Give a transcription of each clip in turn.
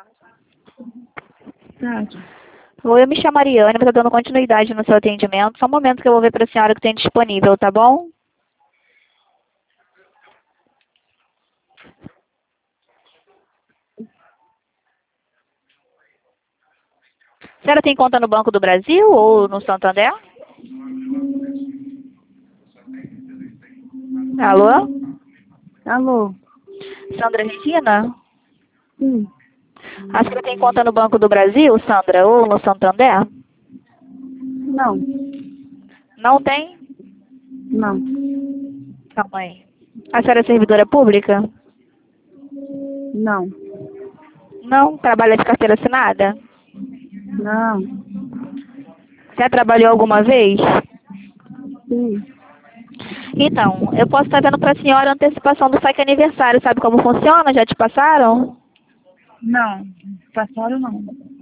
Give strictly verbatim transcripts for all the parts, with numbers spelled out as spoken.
Tá. Oi, eu me chamo Mariana, eu estou dando continuidade no seu atendimento. Só um momento que eu vou ver para a senhora o que tem disponível, tá bom? A senhora tem conta no Banco do Brasil ou no Santander? Alô? Alô? Sandra Regina? Sim. A senhora tem conta no Banco do Brasil, Sandra, ou no Santander? Não. Não tem? Não. Calma aí. A senhora é servidora pública? Não. Não? Trabalha de carteira assinada? Não. Já trabalhou alguma vez? Sim. Então, eu posso estar vendo para a senhora a antecipação do saque aniversário. Sabe como funciona? Já te passaram? Não. Passaram não.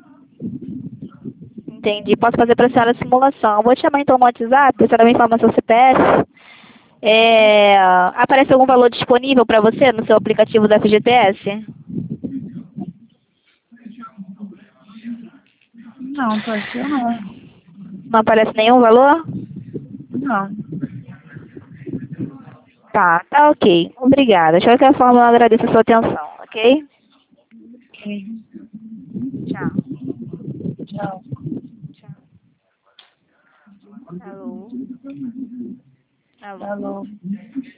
Entendi. Posso fazer para a senhora a simulação. Vou te chamar então no WhatsApp, a senhora me informa seu C P F. É, aparece algum valor disponível para você no seu aplicativo da F G T S? Não, apareceu não. Não aparece nenhum valor? Não. Tá, tá ok. Obrigada. De qualquer forma, eu agradeço a sua atenção, ok? Ok. Tchau. Tchau. Tchau. Alô? Alô? Alô?